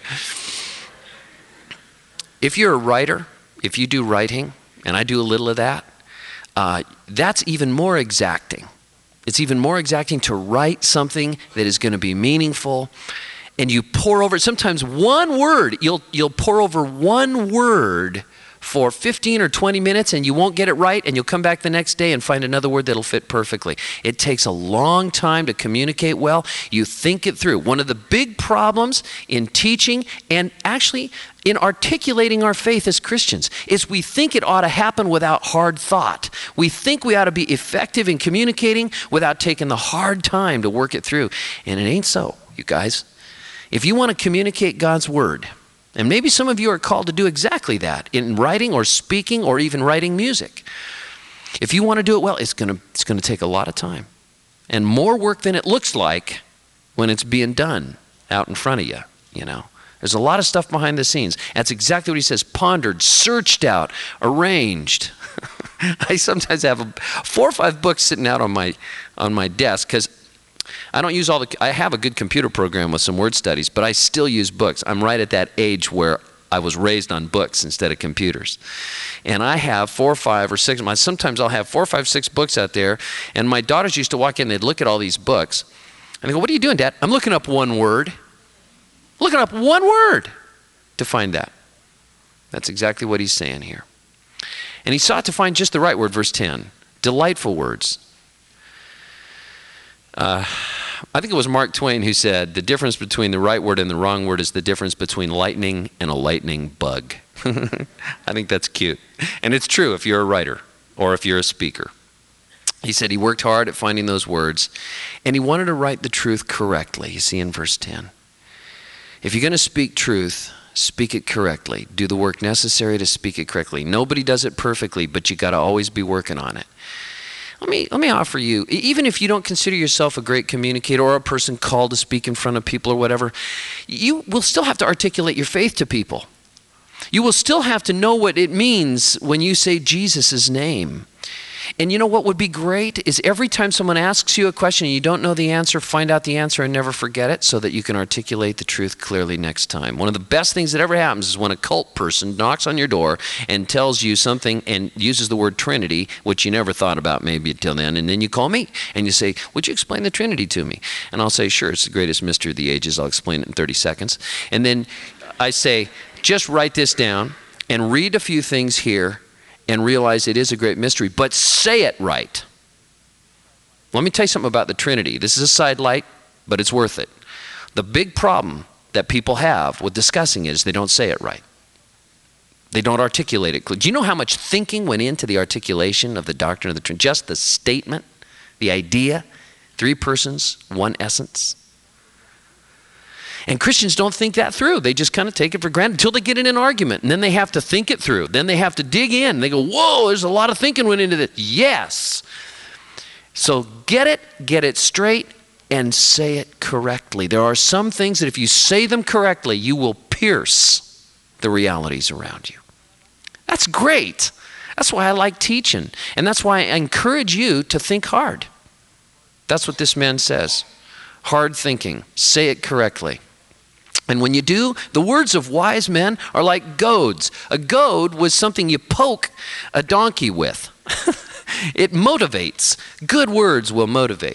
If you're a writer, if you do writing, and I do a little of that, that's even more exacting. It's even more exacting to write something that is going to be meaningful, and you pore over it. Sometimes one word, you'll pore over one word for 15 or 20 minutes and you won't get it right, and you'll come back the next day and find another word that'll fit perfectly. It takes a long time to communicate well. You think it through. One of the big problems in teaching and actually in articulating our faith as Christians is we think it ought to happen without hard thought. We think we ought to be effective in communicating without taking the hard time to work it through. And it ain't so, you guys. If you want to communicate God's word, and maybe some of you are called to do exactly that in writing or speaking or even writing music. If you want to do it well, it's going to take a lot of time and more work than it looks like when it's being done out in front of you, you know. There's a lot of stuff behind the scenes. That's exactly what he says, pondered, searched out, arranged. I sometimes have 4 or 5 books sitting out on my desk because I don't use I have a good computer program with some word studies, but I still use books. I'm right at that age where I was raised on books instead of computers. And I have 4 or 5 or 6, sometimes I'll have 4 or 5, 6 books out there, and my daughters used to walk in and they'd look at all these books, and they go, "What are you doing, Dad?" "I'm looking up one word." Looking up one word to find that. That's exactly what he's saying here. And he sought to find just the right word, verse 10. Delightful words. I think it was Mark Twain who said, the difference between the right word and the wrong word is the difference between lightning and a lightning bug. I think that's cute. And it's true if you're a writer or if you're a speaker. He said he worked hard at finding those words, and he wanted to write the truth correctly. You see in verse 10. If you're going to speak truth, speak it correctly. Do the work necessary to speak it correctly. Nobody does it perfectly, but you got to always be working on it. Let me offer you, even if you don't consider yourself a great communicator or a person called to speak in front of people or whatever, you will still have to articulate your faith to people. You will still have to know what it means when you say Jesus' name. And you know what would be great is every time someone asks you a question and you don't know the answer, find out the answer and never forget it so that you can articulate the truth clearly next time. One of the best things that ever happens is when a cult person knocks on your door and tells you something and uses the word Trinity, which you never thought about maybe until then, and then you call me and you say, "Would you explain the Trinity to me?" And I'll say, "Sure, it's the greatest mystery of the ages. I'll explain it in 30 seconds. And then I say, "Just write this down and read a few things here and realize it is a great mystery, but say it right." Let me tell you something about the Trinity. This is a sidelight, but it's worth it. The big problem that people have with discussing it is they don't say it right. They don't articulate it. Do you know how much thinking went into the articulation of the doctrine of the Trinity? Just the statement, the idea, 3 persons, 1 essence. And Christians don't think that through. They just kind of take it for granted until they get in an argument. And then they have to think it through. Then they have to dig in. They go, "Whoa, there's a lot of thinking went into this." Yes. So get it straight, and say it correctly. There are some things that if you say them correctly, you will pierce the realities around you. That's great. That's why I like teaching. And that's why I encourage you to think hard. That's what this man says. Hard thinking. Say it correctly. And when you do, the words of wise men are like goads. A goad was something you poke a donkey with. It motivates. Good words will motivate.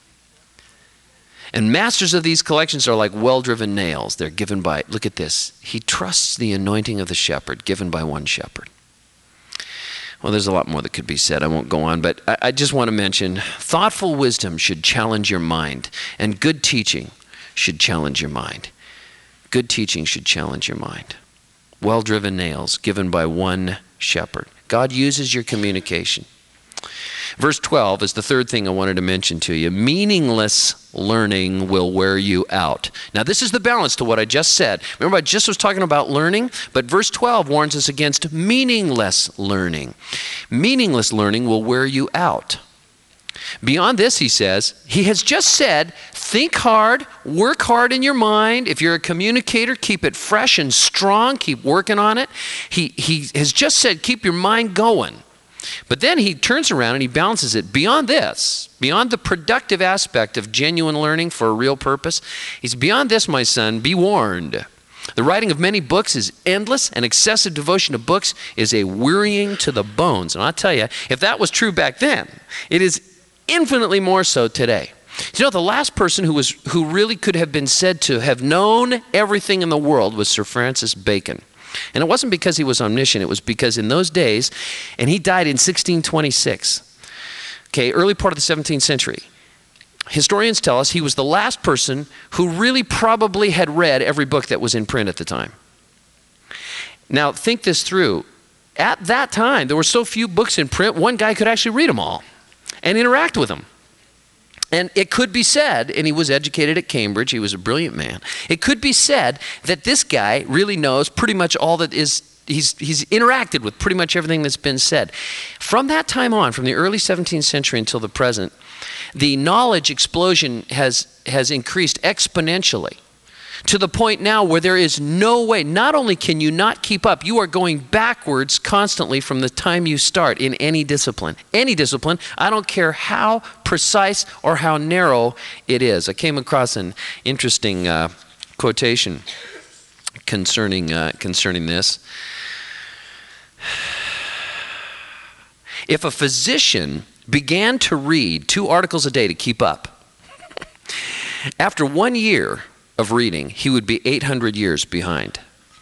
And masters of these collections are like well-driven nails. They're given by, look at this. He trusts the anointing of the shepherd, given by one shepherd. Well, there's a lot more that could be said. I won't go on, but I just want to mention thoughtful wisdom should challenge your mind, and good teaching should challenge your mind. Good teaching should challenge your mind. Well-driven nails given by one shepherd. God uses your communication. Verse 12 is the third thing I wanted to mention to you. Meaningless learning will wear you out. Now, this is the balance to what I just said. Remember, I just was talking about learning, but verse 12 warns us against meaningless learning. Meaningless learning will wear you out. Beyond this, he says, he has just said, think hard, work hard in your mind. If you're a communicator, keep it fresh and strong, keep working on it. He has just said, keep your mind going. But then he turns around and he balances it beyond this, beyond the productive aspect of genuine learning for a real purpose. He's beyond this, my son, be warned. The writing of many books is endless, and excessive devotion to books is a wearying to the bones. And I'll tell you, if that was true back then, it is infinitely more so today. You know, the last person who really could have been said to have known everything in the world was Sir Francis Bacon. And it wasn't because he was omniscient. It was because in those days, and he died in 1626, okay, early part of the 17th century. Historians tell us he was the last person who really probably had read every book that was in print at the time. Now, think this through. At that time, there were so few books in print, one guy could actually read them all and interact with them. And it could be said, and he was educated at Cambridge, he was a brilliant man, it could be said that this guy really knows pretty much all that is, he's interacted with pretty much everything that's been said. From that time on, from the early 17th century until the present, the knowledge explosion has increased exponentially to the point now where there is no way, not only can you not keep up, you are going backwards constantly from the time you start in any discipline. Any discipline, I don't care how precise or how narrow it is. I came across an interesting quotation. concerning this. If a physician began to read 2 articles a day to keep up, after 1 year of reading, he would be 800 years behind.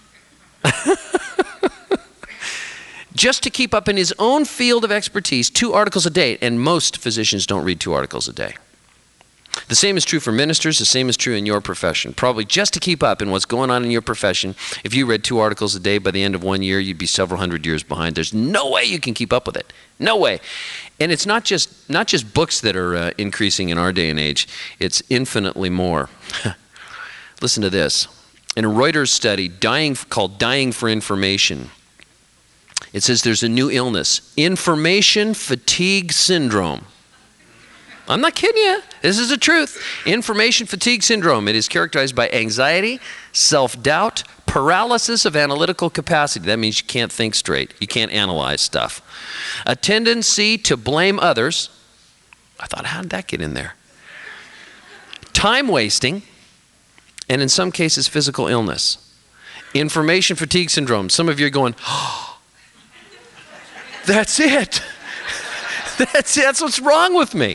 Just to keep up in his own field of expertise, 2 articles a day, and most physicians don't read 2 articles a day. The same is true for ministers, the same is true in your profession. Probably just to keep up in what's going on in your profession, if you read 2 articles a day, by the end of 1 year, you'd be several hundred years behind. There's no way you can keep up with it. No way. And it's not just books that are increasing in our day and age. It's infinitely more. Listen to this. In a Reuters study called Dying for Information, it says there's a new illness, information fatigue syndrome. I'm not kidding you. This is the truth. Information fatigue syndrome. It is characterized by anxiety, self-doubt, paralysis of analytical capacity. That means you can't think straight. You can't analyze stuff. A tendency to blame others. I thought, how did that get in there? Time wasting, and in some cases, physical illness. Information fatigue syndrome. Some of you are going, oh, that's it. That's what's wrong with me.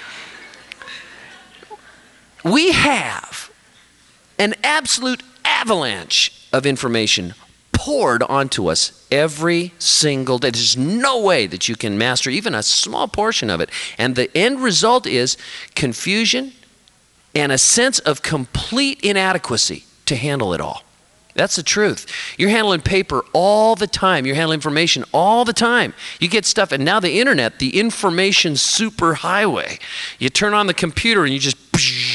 We have an absolute avalanche of information poured onto us every single day. There's no way that you can master even a small portion of it. And the end result is confusion and a sense of complete inadequacy to handle it all. That's the truth. You're handling paper all the time. You're handling information all the time. You get stuff, and now the internet, the information superhighway. You turn on the computer and you just,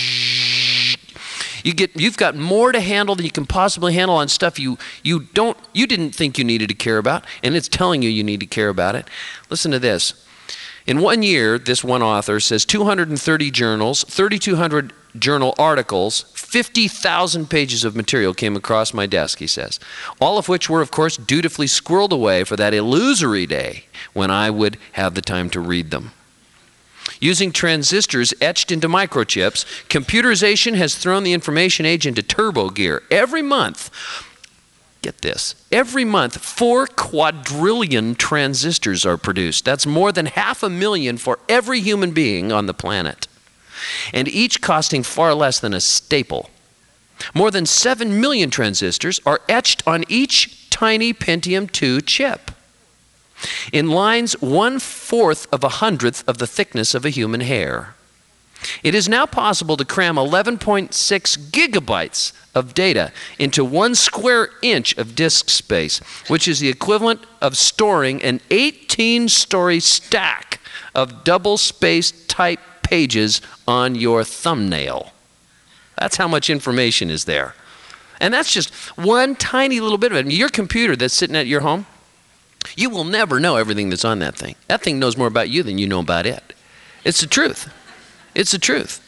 you've got more to handle than you can possibly handle on stuff you didn't think you needed to care about, and it's telling you need to care about it. Listen to this. In 1 year, this one author says 230 journals, 3,200 journal articles, 50,000 pages of material came across my desk, he says, all of which were, of course, dutifully squirreled away for that illusory day when I would have the time to read them. Using transistors etched into microchips, computerization has thrown the information age into turbo gear. Every month, get this, every month 4 quadrillion transistors are produced. That's more than 500,000 for every human being on the planet. And each costing far less than a staple. More than 7 million transistors are etched on each tiny Pentium 2 chip, in lines 1/4 of a hundredth of the thickness of a human hair. It is now possible to cram 11.6 gigabytes of data into 1 square inch of disk space, which is the equivalent of storing an 18-story stack of double-spaced type pages on your thumbnail. That's how much information is there. And that's just one tiny little bit of it. I mean, your computer that's sitting at your home, you will never know everything that's on that thing. That thing knows more about you than you know about it. It's the truth. It's the truth.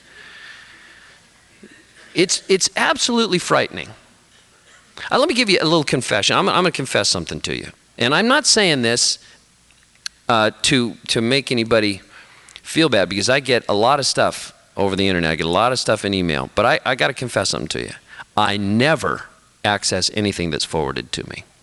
It's absolutely frightening. Let me give you a little confession. I'm going to confess something to you. And I'm not saying this to make anybody feel bad, because I get a lot of stuff over the internet. I get a lot of stuff in email. But I got to confess something to you. I never access anything that's forwarded to me.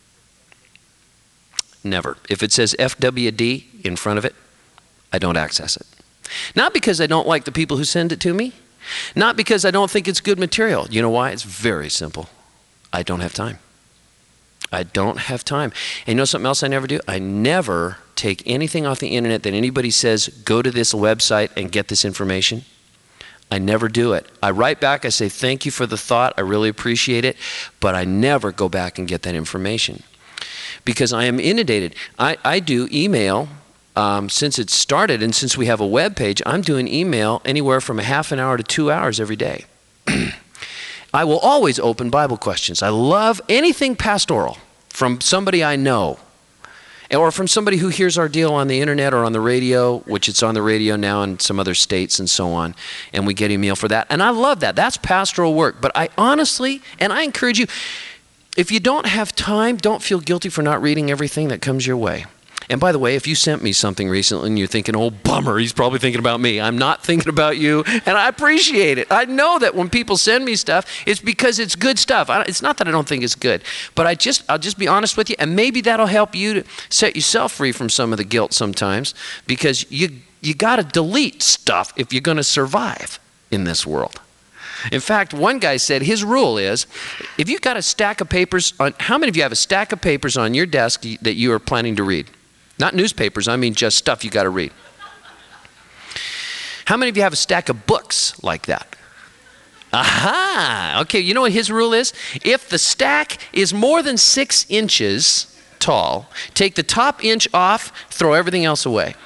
Never. If it says FWD in front of it, I don't access it. Not because I don't like the people who send it to me. Not because I don't think it's good material. You know why? It's very simple. I don't have time. I don't have time. And you know something else I never do? I never take anything off the internet that anybody says, go to this website and get this information. I never do it. I write back, I say, thank you for the thought, I really appreciate it, but I never go back and get that information. Because I am inundated. I do email, since it started and since we have a web page, I'm doing email anywhere from a half an hour to 2 hours every day. I will always open Bible questions. I love anything pastoral from somebody I know, or from somebody who hears our deal on the internet or on the radio, which it's on the radio now in some other states and so on, and we get email for that. And I love that. That's pastoral work. But I honestly, and I encourage you, if you don't have time, don't feel guilty for not reading everything that comes your way. And by the way, if you sent me something recently and you're thinking, oh, bummer, he's probably thinking about me. I'm not thinking about you, and I appreciate it. I know that when people send me stuff, it's because it's good stuff. It's not that I don't think it's good, but I'll just be honest with you, and maybe that'll help you to set yourself free from some of the guilt sometimes, because you got to delete stuff if you're going to survive in this world. In fact, one guy said his rule is, if you've got a stack of papers, how many of you have a stack of papers on your desk that you are planning to read? Not newspapers, I mean just stuff you got to read. How many of you have a stack of books like that? Aha! Okay, you know what his rule is? If the stack is more than 6 inches tall, take the top inch off, throw everything else away.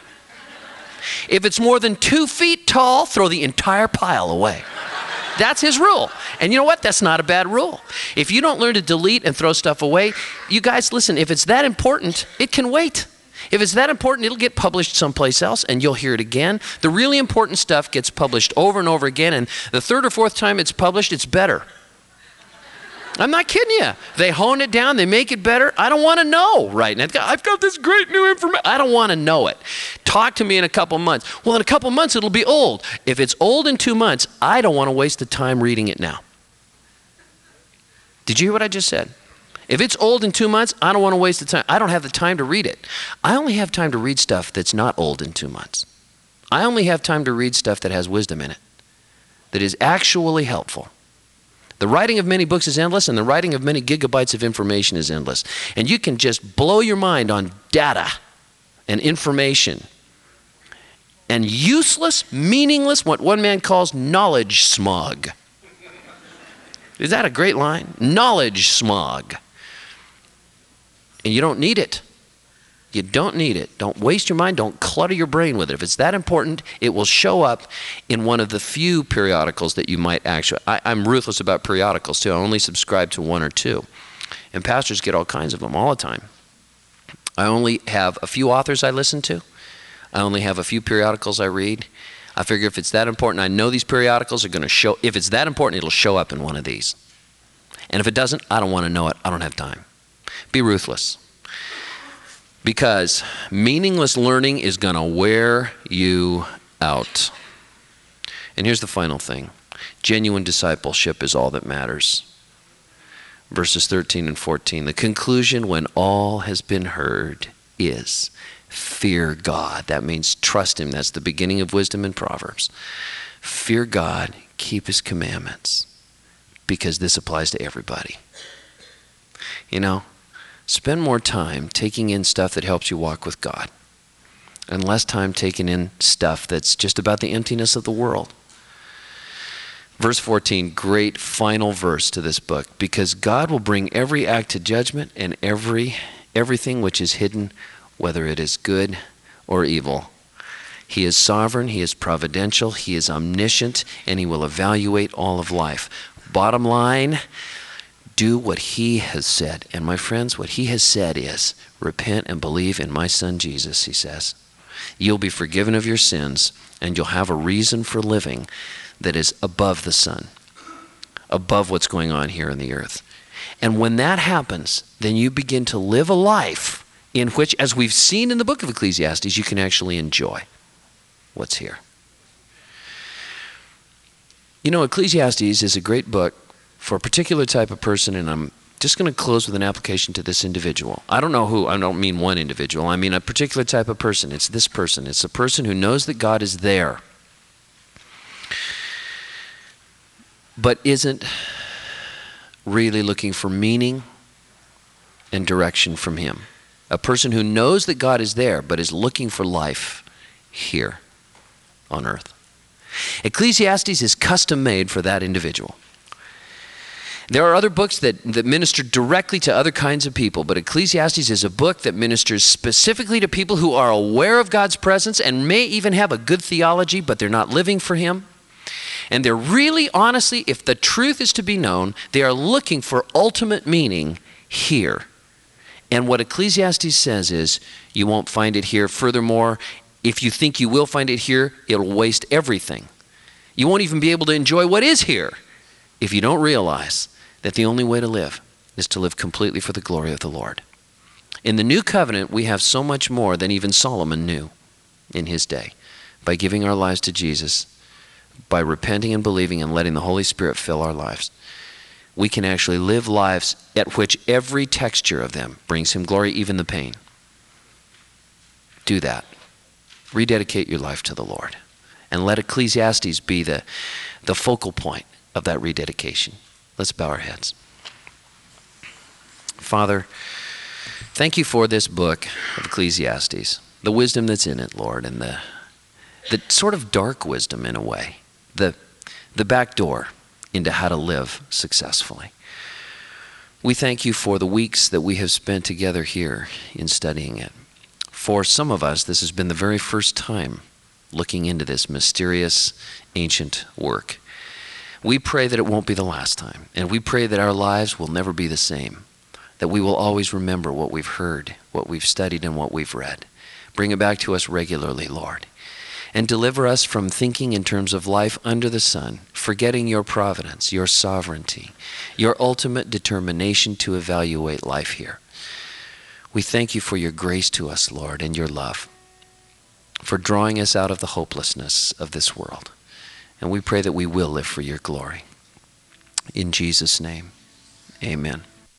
If it's more than 2 feet tall, throw the entire pile away. That's his rule. And you know what? That's not a bad rule. If you don't learn to delete and throw stuff away, you guys, listen, if it's that important, it can wait. If it's that important, it'll get published someplace else and you'll hear it again. The really important stuff gets published over and over again, and the 3rd or 4th time it's published, it's better. I'm not kidding you. They hone it down, they make it better. I don't want to know right now. I've got this great new information. I don't want to know it. Talk to me in a couple months. Well, in a couple months it'll be old. If it's old in 2 months, I don't want to waste the time reading it now. Did you hear what I just said? If it's old in 2 months, I don't want to waste the time. I don't have the time to read it. I only have time to read stuff that's not old in 2 months. I only have time to read stuff that has wisdom in it, that is actually helpful. The writing of many books is endless, and the writing of many gigabytes of information is endless. And you can just blow your mind on data and information and useless, meaningless, what one man calls knowledge smog. Is that a great line? Knowledge smog. And you don't need it. You don't need it. Don't waste your mind. Don't clutter your brain with it. If it's that important, it will show up in one of the few periodicals that you might actually... I'm ruthless about periodicals too. I only subscribe to 1 or 2. And pastors get all kinds of them all the time. I only have a few authors I listen to. I only have a few periodicals I read. I figure if it's that important, I know these periodicals are going to show... If it's that important, it'll show up in one of these. And if it doesn't, I don't want to know it. I don't have time. Be ruthless. Because meaningless learning is going to wear you out. And here's the final thing. Genuine discipleship is all that matters. Verses 13 and 14. The conclusion when all has been heard is fear God. That means trust Him. That's the beginning of wisdom in Proverbs. Fear God, keep His commandments. Because this applies to everybody. You know, spend more time taking in stuff that helps you walk with God, and less time taking in stuff that's just about the emptiness of the world. Verse 14, great final verse to this book. Because God will bring every act to judgment, and everything which is hidden, whether it is good or evil. He is sovereign, He is providential, He is omniscient, and He will evaluate all of life. Bottom line, do what He has said. And my friends, what He has said is, repent and believe in my Son Jesus, He says. You'll be forgiven of your sins, and you'll have a reason for living that is above the sun, above what's going on here in the earth. And when that happens, then you begin to live a life in which, as we've seen in the book of Ecclesiastes, you can actually enjoy what's here. You know, Ecclesiastes is a great book for a particular type of person, and I'm just going to close with an application to this individual. I don't know who. I don't mean one individual. I mean a particular type of person. It's this person. It's a person who knows that God is there, but isn't really looking for meaning and direction from Him. A person who knows that God is there, but is looking for life here on earth. Ecclesiastes is custom made for that individual. There are other books that minister directly to other kinds of people, but Ecclesiastes is a book that ministers specifically to people who are aware of God's presence and may even have a good theology, but they're not living for Him. And they're really, honestly, if the truth is to be known, they are looking for ultimate meaning here. And what Ecclesiastes says is, you won't find it here. Furthermore, if you think you will find it here, it'll waste everything. You won't even be able to enjoy what is here if you don't realize that the only way to live is to live completely for the glory of the Lord. In the new covenant, we have so much more than even Solomon knew in his day. By giving our lives to Jesus, by repenting and believing and letting the Holy Spirit fill our lives, we can actually live lives at which every texture of them brings him glory, even the pain. Do that. Rededicate your life to the Lord. And let Ecclesiastes be the focal point of that rededication. Let's bow our heads. Father, thank you for this book of Ecclesiastes, the wisdom that's in it, Lord, and the sort of dark wisdom in a way, the back door into how to live successfully. We thank you for the weeks that we have spent together here in studying it. For some of us, this has been the very first time looking into this mysterious, ancient work. We pray that it won't be the last time, and we pray that our lives will never be the same, that we will always remember what we've heard, what we've studied, and what we've read. Bring it back to us regularly, Lord, and deliver us from thinking in terms of life under the sun, forgetting your providence, your sovereignty, your ultimate determination to evaluate life here. We thank you for your grace to us, Lord, and your love, for drawing us out of the hopelessness of this world. And we pray that we will live for your glory. In Jesus' name, amen.